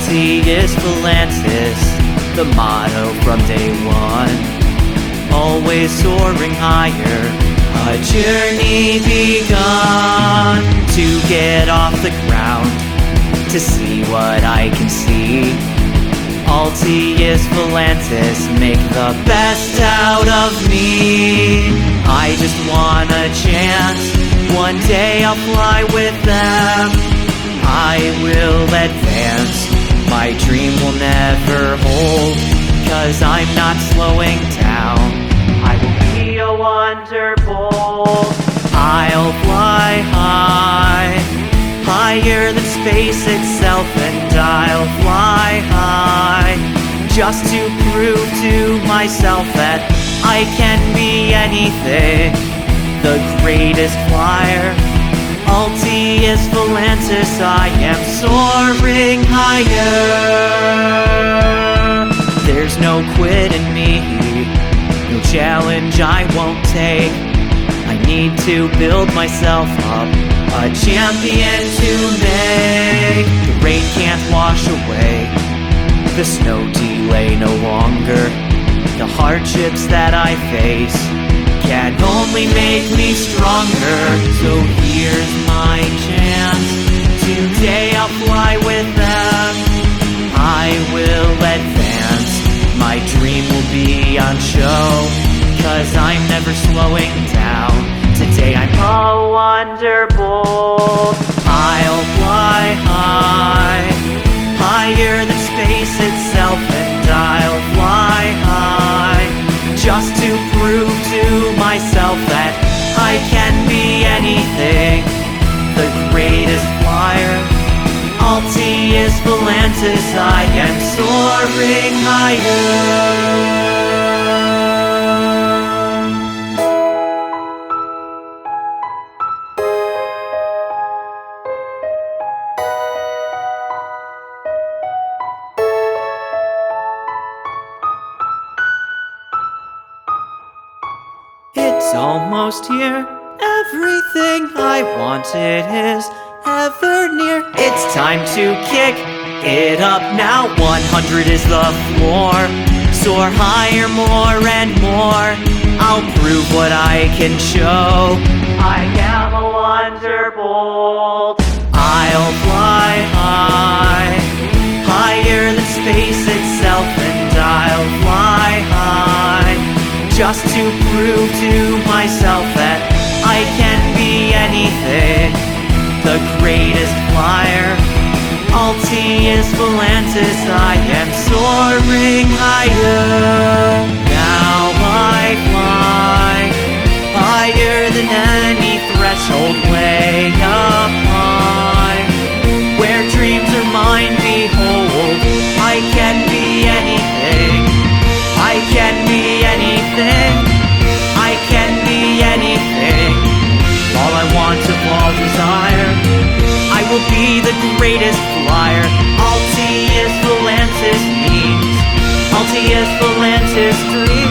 Altius Volantis, the motto from day one. Always soaring higher, a journey begun to get off the ground, to see what I can see. Altius Volantis, make the best out of me. I just want a chance, one day I'll fly with them. I will advance, my dream will never hold, 'cause I'm not slowing down. I will be a wonderbolt. I'll fly high, higher than space itself, and I'll fly high, just to prove to myself that I can be anything, the greatest flyer. Altius Volantis, I am soaring higher. There's no quit in me, no challenge I won't take. I need to build myself up, a champion to make. The rain can't wash away, the snow delay no longer. The hardships that I face can only make me stronger. So here's my chance, today I'll fly with them. I will advance, my dream will be on show, 'cause I'm never slowing down. Today I'm a wonderbolt. I'll fly high, higher than space itself, and I'll fly high, just to prove to myself that I can be anything, the greatest flyer. Altius Volantis, I am soaring higher. It's almost here, everything I wanted is ever near. It's time to kick it up now, 100 is the floor. Soar higher, more and more, I'll prove what I can show. I am a wonderbolt. I'll fly high, higher than space itself, and I'll fly high, just to prove to myself that I can be anything, the greatest flyer. Altius Volantis, I am soaring higher. Now I fly, higher than any threshold, way up high, where dreams are mine, behold, I can be anything, I can be anything, I can be anything. All I want of all desire, I will be the greatest flyer. Altius Volantis means Altius Volantis dreams.